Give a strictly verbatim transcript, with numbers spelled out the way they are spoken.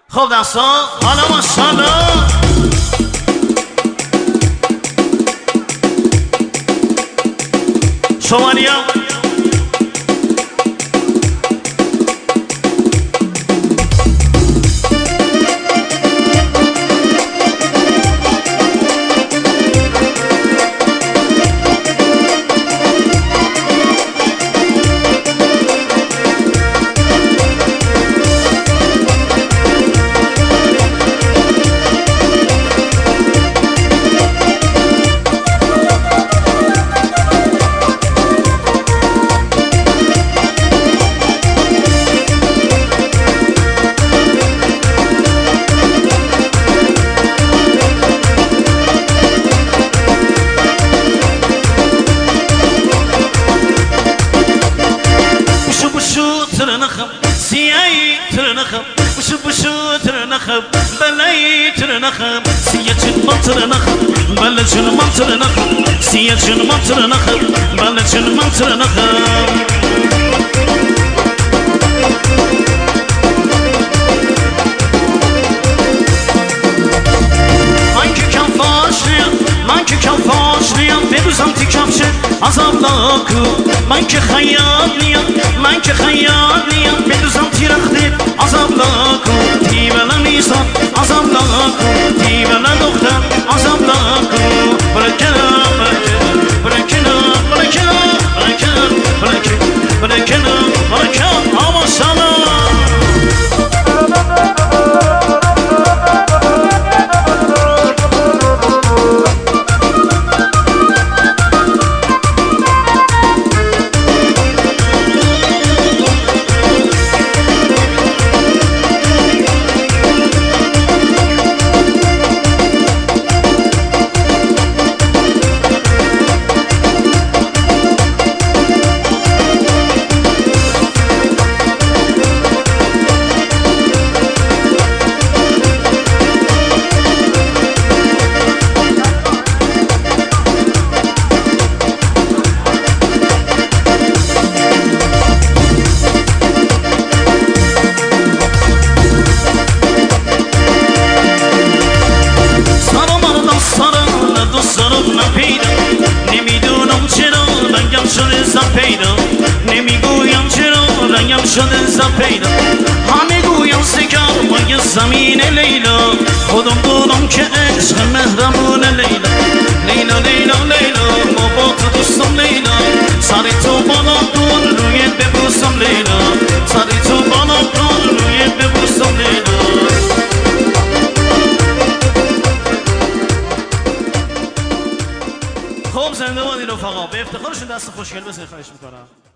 خب دستا حالا ماشاءالله شمالیا ترنخم سیایی ترنخم بشو بشو ترنخم بلایی ترنخم سیه چون من ترنخم بله چون من ترنخم سیه چون من ترنخم بله چون من ترنخم من که کم فاشلیم من که کم فاشلیم بدوزم تی کفشه عذابلا کو من که خیال نیم من که خیال نیم بدوزم تی رخته عذابلا کو تی بلا نیسان عذابلا کو تی بلا دختر عذابلا کو برکنا برکنا برکنا برکنا برکنا برکنا برکنا آما سلام نمیگویم چرا رنگم شده زپیدا همه گویم سکر مای زمین لیلا خودم دونم که عشق مهرمون لیلا لیلا لیلا لیلا ما با تو دوستم لیلا سری تو بالا کن روی ببوسم لیلا سری تو بالا کن روی ببوسم لیلا خب زنده بادی رفقا به افتخارشون دست خوشگل بزنید خواهش میکنم